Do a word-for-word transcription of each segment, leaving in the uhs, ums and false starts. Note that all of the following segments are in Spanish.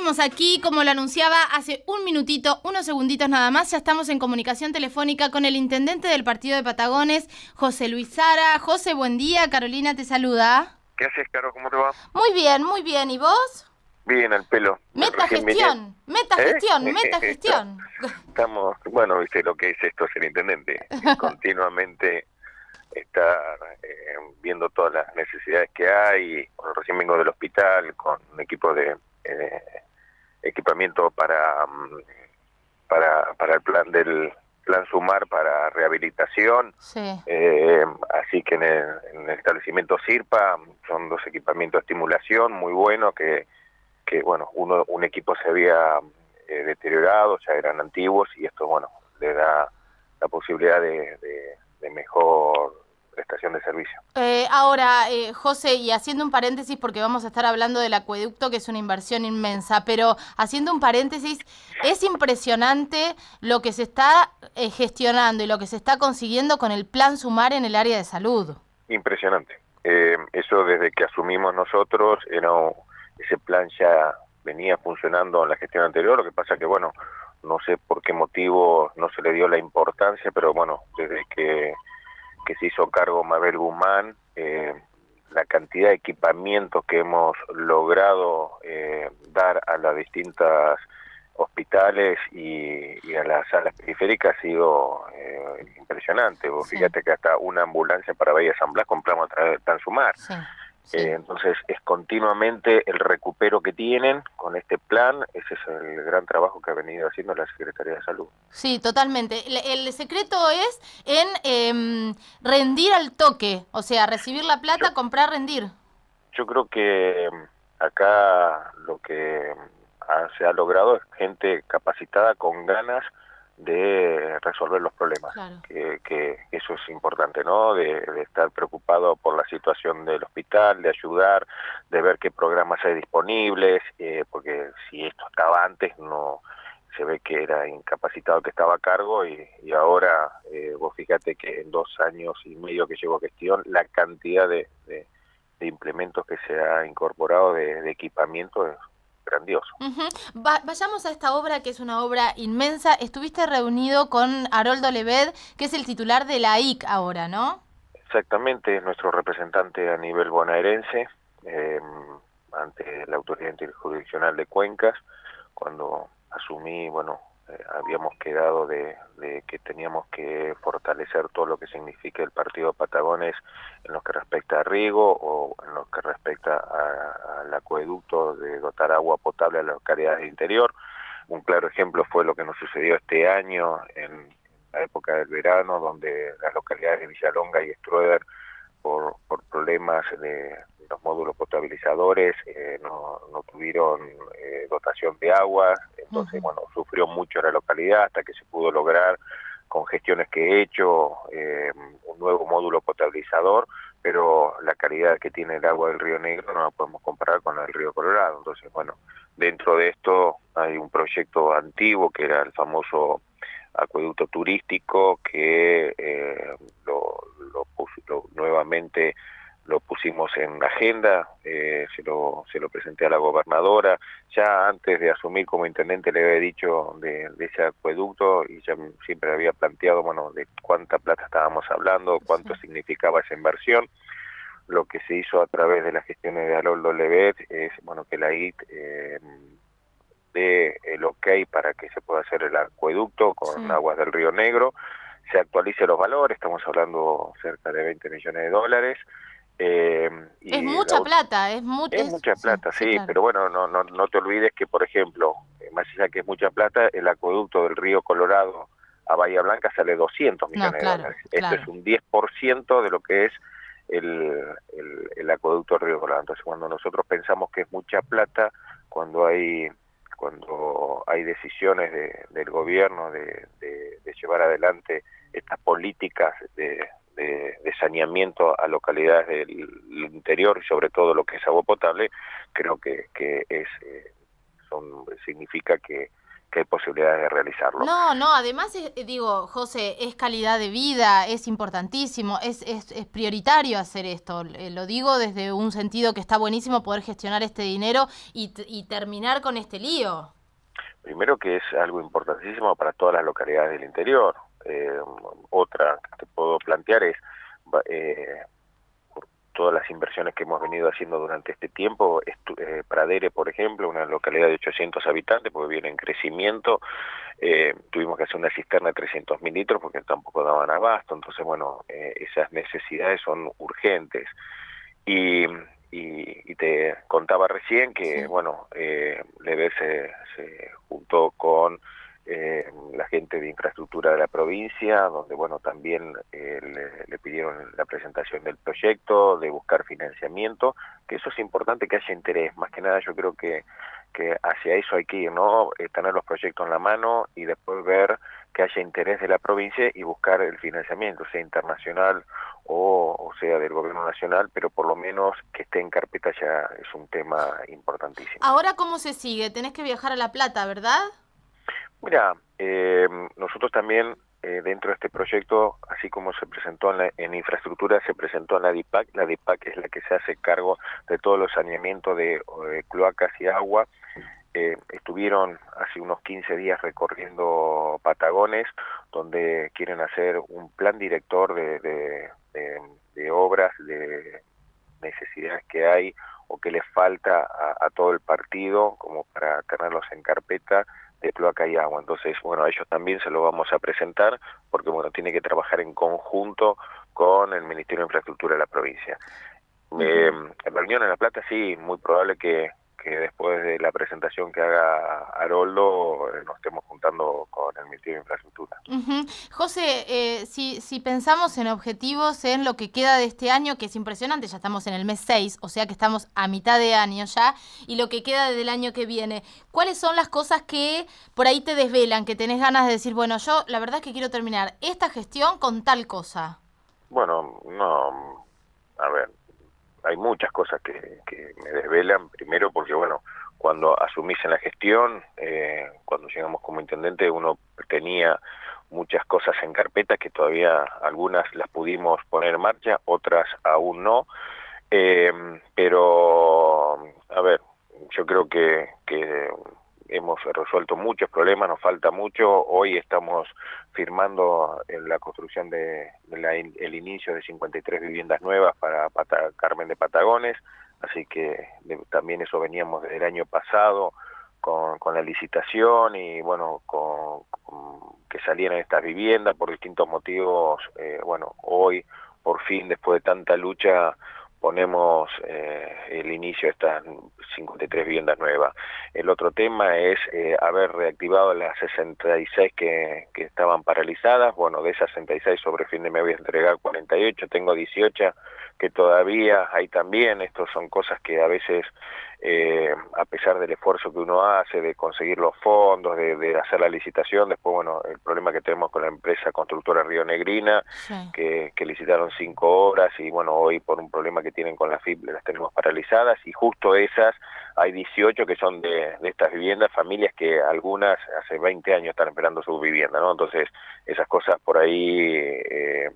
estamos aquí, como lo anunciaba hace un minutito, unos segunditos nada más, ya estamos en comunicación telefónica con el intendente del partido de Patagones, José Luis Zara. José, buen día, Carolina te saluda. ¿Qué haces, Caro? ¿Cómo te va? Muy bien, muy bien, ¿y vos? Bien, al pelo. Metagestión, metagestión, ¿Eh? metagestión. Estamos, bueno, viste lo que es esto, ser intendente, continuamente estar eh, viendo todas las necesidades que hay. Bueno, recién vengo del hospital con un equipo de eh, equipamiento para, para para el plan del plan Sumar para rehabilitación. Sí. Eh, así que en el, en el establecimiento SIRPA son dos equipamientos de estimulación muy buenos que que bueno, uno un equipo se había eh, deteriorado, ya eran antiguos, y esto, bueno, le da la posibilidad de, de, de mejor prestación de servicio. Eh, ahora, eh, José, y haciendo un paréntesis, porque vamos a estar hablando del acueducto, que es una inversión inmensa, pero haciendo un paréntesis, es impresionante lo que se está eh, gestionando y lo que se está consiguiendo con el Plan Sumar en el área de salud. Impresionante. Eh, eso desde que asumimos nosotros, era un, ese plan ya venía funcionando en la gestión anterior, lo que pasa que, bueno, no sé por qué motivo no se le dio la importancia, pero bueno, desde que, que se hizo cargo Mabel Guzmán, eh, la cantidad de equipamientos que hemos logrado eh, dar a las distintas hospitales y, y a las salas periféricas ha sido eh, impresionante. Vos Sí. fíjate que hasta una ambulancia para Bahía San Blas compramos a través del Plan Sumar. Sí. Sí. Eh, entonces es continuamente el recupero que tienen con este plan. Ese es el gran trabajo que ha venido haciendo la Secretaría de Salud. Sí, totalmente. El, el secreto es en eh, rendir al toque, o sea, recibir la plata, Yo, comprar, rendir. yo creo que acá lo que ha, se ha logrado es gente capacitada con ganas de resolver los problemas, Claro. que, que eso es importante, ¿no? De, de estar preocupado por la situación del hospital, de ayudar, de ver qué programas hay disponibles, eh, porque si esto estaba antes, no se ve que era incapacitado que estaba a cargo, y, y ahora eh, vos fíjate que en dos años y medio que llevo gestión, la cantidad de, de, de implementos que se ha incorporado de, de equipamiento es grandioso. Uh-huh. Va- vayamos a esta obra, que es una obra inmensa. Estuviste reunido con Haroldo Levet, que es el titular de la I C ahora, ¿no? Exactamente, es nuestro representante a nivel bonaerense, eh, ante la Autoridad Interjurisdiccional de Cuencas. Cuando asumí, bueno, eh, habíamos quedado de, de que teníamos que fortalecer todo lo que significa el partido Patagones en lo que respecta a riego o en lo que respecta a, al acueducto de dotar agua potable a las localidades del interior. Un claro ejemplo fue lo que nos sucedió este año en la época del verano, donde las localidades de Villalonga y Strueder, por, por problemas de, de los módulos potabilizadores, eh, no, no tuvieron eh, dotación de agua. Entonces, uh-huh. bueno, sufrió mucho la localidad hasta que se pudo lograr, con gestiones que he hecho, eh, un nuevo módulo potabilizador, pero la calidad que tiene el agua del Río Negro no la podemos comparar con la del Río Colorado. Entonces, bueno, dentro de esto hay un proyecto antiguo que era el famoso acueducto turístico, que eh, lo, lo, pus, lo nuevamente lo pusimos en la agenda, eh, se lo se lo presenté a la gobernadora. Ya antes de asumir como intendente le había dicho de, de ese acueducto, y ya siempre había planteado, bueno, de cuánta plata estábamos hablando, cuánto sí. significaba esa inversión. Lo que se hizo a través de las gestiones de Haroldo Levet es, bueno, que la I T eh, de el ok para que se pueda hacer el acueducto con sí. aguas del Río Negro, se actualice los valores, estamos hablando cerca de veinte millones de dólares. Eh, y es mucha la, plata, es, mu es, es mucha plata, sí, sí, sí claro. Pero bueno, no, no, no te olvides que, por ejemplo, más allá que es mucha plata, el acueducto del Río Colorado a Bahía Blanca sale doscientos millones no, claro, de dólares. Claro. Esto es un diez por ciento de lo que es el, el, el acueducto del Río Colorado. Entonces, cuando nosotros pensamos que es mucha plata, cuando hay cuando hay decisiones de, del gobierno de, de, de llevar adelante estas políticas de, de, de saneamiento a localidades del interior, y sobre todo lo que es agua potable, creo que, que es eh, son, significa que, que hay posibilidades de realizarlo. No, no, además, es, digo, José, es calidad de vida, es importantísimo, es, es, es prioritario hacer esto. Eh, lo digo desde un sentido que está buenísimo poder gestionar este dinero y, y terminar con este lío. Primero que es algo importantísimo para todas las localidades del interior. Eh, otra que te puedo plantear es eh, todas las inversiones que hemos venido haciendo durante este tiempo. Eh, Pradere, por ejemplo, una localidad de ochocientos habitantes, porque viene en crecimiento, eh, tuvimos que hacer una cisterna de trescientos mil litros porque tampoco daban abasto, entonces bueno, eh, esas necesidades son urgentes. Y, y, y te contaba recién que, sí. bueno, eh, Leder se, se juntó con eh, la gente de infraestructura de la provincia, donde, bueno, también eh, le, le pidieron la presentación del proyecto, de buscar financiamiento, que eso es importante, que haya interés. Más que nada yo creo que, que hacia eso hay que ir, ¿no? Eh, tener los proyectos en la mano y después ver que haya interés de la provincia y buscar el financiamiento, sea internacional o, o sea del gobierno nacional, pero por lo menos que esté en carpeta ya es un tema importantísimo. Ahora, ¿cómo se sigue? Tenés que viajar a La Plata, ¿verdad? Mira, eh, nosotros también eh, dentro de este proyecto, así como se presentó en, la, en infraestructura, se presentó en la DIPAC. La DIPAC es la que se hace cargo de todos los saneamientos de eh, cloacas y agua. Eh, estuvieron hace unos quince días recorriendo Patagones, donde quieren hacer un plan director de, de, de, de obras, de necesidades que hay o que les falta a, a todo el partido, como para tenerlos en carpeta de cloaca y agua. Entonces, bueno, a ellos también se lo vamos a presentar, porque bueno, tiene que trabajar en conjunto con el Ministerio de Infraestructura de la provincia. Uh-huh. Eh, reunión en La Plata, sí, muy probable que que después de la presentación que haga Haroldo eh, nos estemos juntando con el Ministerio de Infraestructura. Uh-huh. José, eh, si, si pensamos en objetivos en lo que queda de este año, que es impresionante, ya estamos en el mes seis, o sea que estamos a mitad de año ya, y lo que queda del año que viene, ¿cuáles son las cosas que por ahí te desvelan, que tenés ganas de decir, bueno, yo la verdad es que quiero terminar esta gestión con tal cosa? Bueno, no, a ver, hay muchas cosas que, que me desvelan, primero porque, bueno, cuando asumís en la gestión, eh, cuando llegamos como intendente, uno tenía muchas cosas en carpeta que todavía algunas las pudimos poner en marcha, otras aún no, eh, pero, a ver, yo creo que, que hemos resuelto muchos problemas, nos falta mucho. Hoy estamos firmando en la construcción de, de la, el inicio de cincuenta y tres viviendas nuevas para Pata, Carmen de Patagones, así que de, también eso veníamos desde el año pasado con, con la licitación y bueno, con, con que salieran estas viviendas por distintos motivos. Eh, bueno, hoy por fin, después de tanta lucha, ponemos eh, el inicio de estas cincuenta y tres viviendas nuevas. El otro tema es eh, haber reactivado las sesenta y seis que, que estaban paralizadas. Bueno, de esas sesenta y seis sobre fin de mes voy a entregar cuarenta y ocho, tengo dieciocho que todavía hay también. Estos son cosas que a veces, eh, a pesar del esfuerzo que uno hace de conseguir los fondos, de, de hacer la licitación, después, bueno, el problema que tenemos con la empresa constructora Río Negrina, sí. que, que licitaron cinco horas y bueno, hoy por un problema que tienen con la F I P las tenemos paralizadas, y justo esas, hay dieciocho que son de, de estas viviendas, familias que algunas hace veinte años están esperando su vivienda, ¿no? Entonces, esas cosas por ahí eh,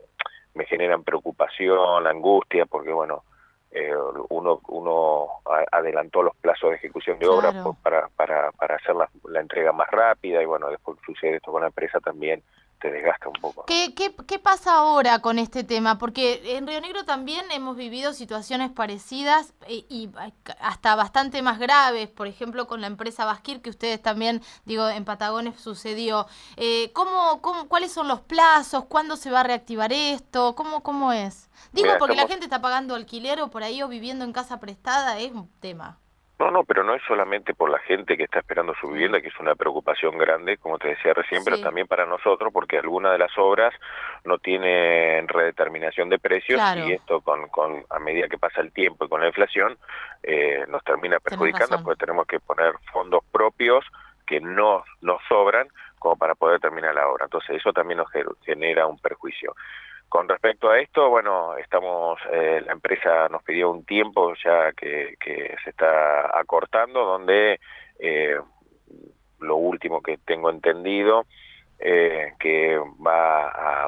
me generan preocupación, angustia, porque bueno, eh, uno uno adelantó los plazos de ejecución de obras claro. para, para, para hacer la, la entrega más rápida, y bueno, después que sucede esto con la empresa también te desgasta un poco, ¿no? ¿Qué, qué, ¿Qué pasa ahora con este tema? Porque en Río Negro también hemos vivido situaciones parecidas y, y hasta bastante más graves, por ejemplo con la empresa Basquir, que ustedes también, digo, en Patagones sucedió. Eh, ¿cómo, cómo, ¿Cuáles son los plazos? ¿Cuándo se va a reactivar esto? ¿Cómo, cómo es? Digo, Mira, porque estamos... la gente está pagando alquiler o por ahí o viviendo en casa prestada, es un tema. No, no, pero no es solamente por la gente que está esperando su vivienda, que es una preocupación grande, como te decía recién, sí. pero también para nosotros, porque algunas de las obras no tienen redeterminación de precios, claro. y esto con, con a medida que pasa el tiempo y con la inflación eh, nos termina perjudicando, porque tenemos que poner fondos propios que no nos sobran como para poder terminar la obra. Entonces eso también nos genera un perjuicio. Con respecto a esto, bueno, estamos, eh, la empresa nos pidió un tiempo ya que, que se está acortando, donde eh, lo último que tengo entendido, eh, que va a,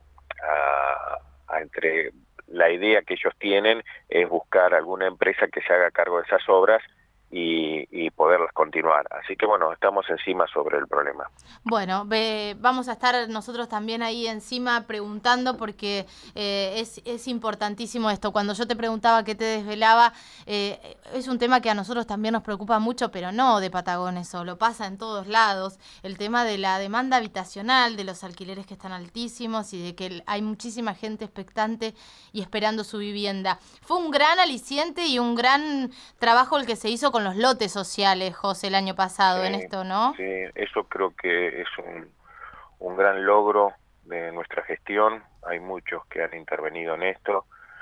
a, a entre la idea que ellos tienen es buscar alguna empresa que se haga cargo de esas obras y, y poderlas continuar. Así que bueno, estamos encima sobre el problema. Bueno, ve, vamos a estar nosotros también ahí encima preguntando porque eh, es, es importantísimo esto. Cuando yo te preguntaba qué te desvelaba, eh, es un tema que a nosotros también nos preocupa mucho, pero no de Patagones solo, pasa en todos lados. El tema de la demanda habitacional, de los alquileres que están altísimos y de que hay muchísima gente expectante y esperando su vivienda. Fue un gran aliciente y un gran trabajo el que se hizo con los lotes sociales, José, el año pasado, Sí, en esto, ¿no? Sí, eso creo que es un, un gran logro de nuestra gestión. Hay muchos que han intervenido en esto.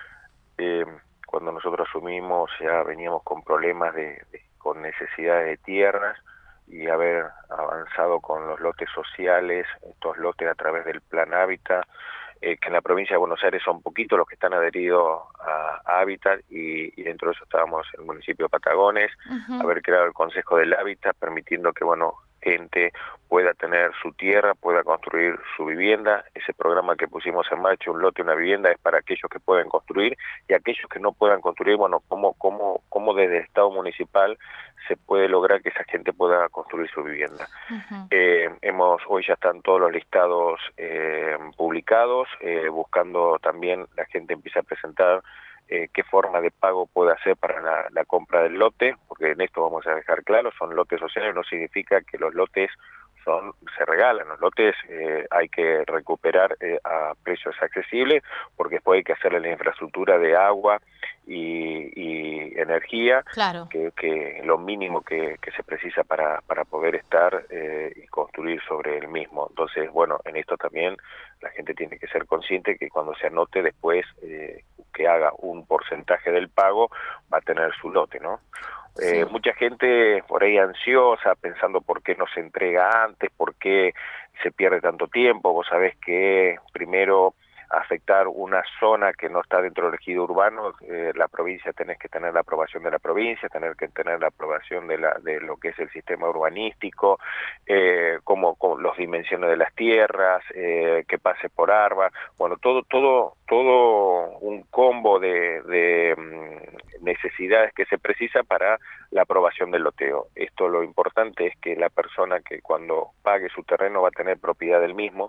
Eh, cuando nosotros asumimos ya veníamos con problemas de, de con necesidades de tierras y haber avanzado con los lotes sociales, estos lotes a través del Plan Hábitat, eh, que en la provincia de Buenos Aires son poquitos los que están adheridos a, a Hábitat y, y dentro de eso estábamos en el municipio de Patagones, uh-huh. haber creado el Consejo del Hábitat, permitiendo que, bueno, gente pueda tener su tierra, pueda construir su vivienda. Ese programa que pusimos en marcha, un lote, una vivienda, es para aquellos que pueden construir y aquellos que no puedan construir, bueno, cómo, cómo, cómo desde el Estado municipal se puede lograr que esa gente pueda construir su vivienda. Uh-huh. eh, hemos hoy ya están todos los listados eh, publicados, eh, buscando también la gente empieza a presentar Eh, qué forma de pago puede hacer para la, la compra del lote, porque en esto vamos a dejar claro, son lotes sociales, no significa que los lotes son se regalan, los lotes eh, hay que recuperar eh, a precios accesibles, porque después hay que hacerle la infraestructura de agua y, y energía, claro. que, que lo mínimo que, que se precisa para, para poder estar eh, y construir sobre el mismo. Entonces, bueno, en esto también la gente tiene que ser consciente que cuando se anote después eh, que haga un porcentaje del pago, va a tener su lote, ¿no? Sí. Eh, mucha gente por ahí ansiosa, pensando por qué no se entrega antes, por qué se pierde tanto tiempo. Vos sabés que primero afectar una zona que no está dentro del ejido urbano, eh, la provincia tenés que tener la aprobación de la provincia, tener que tener la aprobación de la de lo que es el sistema urbanístico, eh, como, como los dimensiones de las tierras, eh, que pase por ARBA, bueno, todo todo todo un combo de, de um, necesidades que se precisa para la aprobación del loteo. Esto lo importante es que la persona que cuando pague su terreno va a tener propiedad del mismo,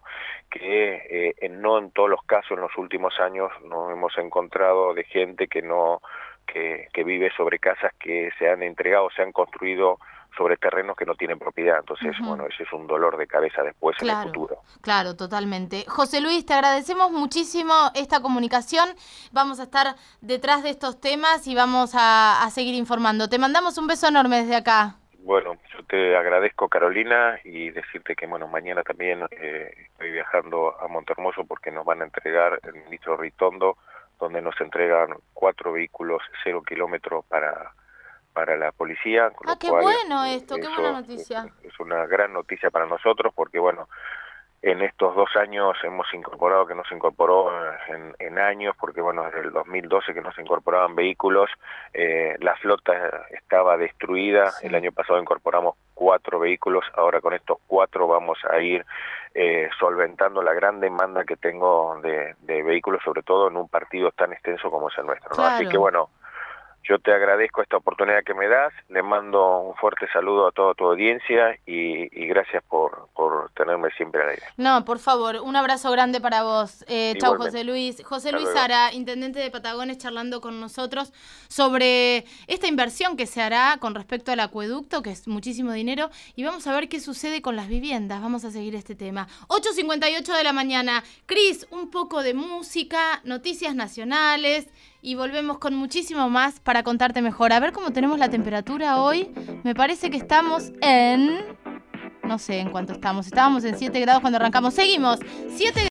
que eh, no en todos los casos en los últimos años nos hemos encontrado de gente que no que, que vive sobre casas que se han entregado, se han construido sobre terrenos que no tienen propiedad. Entonces, uh-huh. bueno, ese es un dolor de cabeza después claro, en el futuro. Claro, totalmente. José Luis, te agradecemos muchísimo esta comunicación. Vamos a estar detrás de estos temas y vamos a, a seguir informando. Te mandamos un beso enorme desde acá. Bueno, yo te agradezco, Carolina, y decirte que, bueno, mañana también eh, estoy viajando a Montehermoso porque nos van a entregar el ministro Ritondo, donde nos entregan cuatro vehículos cero kilómetros para... para la policía. Con ah, lo qué cual, bueno esto, qué buena noticia. Es, es una gran noticia para nosotros porque, bueno, en estos dos años hemos incorporado, que no se incorporó en, en años, porque, bueno, desde el dos mil doce que no se incorporaban vehículos, eh, la flota estaba destruida, sí. El año pasado incorporamos cuatro vehículos, ahora con estos cuatro vamos a ir eh, solventando la gran demanda que tengo de, de vehículos, sobre todo en un partido tan extenso como es el nuestro, ¿no? Claro. Así que, bueno, yo te agradezco esta oportunidad que me das, le mando un fuerte saludo a toda tu audiencia y, y gracias por, por tenerme siempre al aire. No, por favor, un abrazo grande para vos. Eh, chau, José Luis. José Luis Sara, intendente de Patagones, charlando con nosotros sobre esta inversión que se hará con respecto al acueducto, que es muchísimo dinero, y vamos a ver qué sucede con las viviendas. Vamos a seguir este tema. ocho cincuenta y ocho de la mañana. Cris, un poco de música, noticias nacionales... y volvemos con muchísimo más para contarte mejor. A ver cómo tenemos la temperatura hoy. Me parece que estamos en... no sé en cuánto estamos. Estábamos en siete grados cuando arrancamos. Seguimos. siete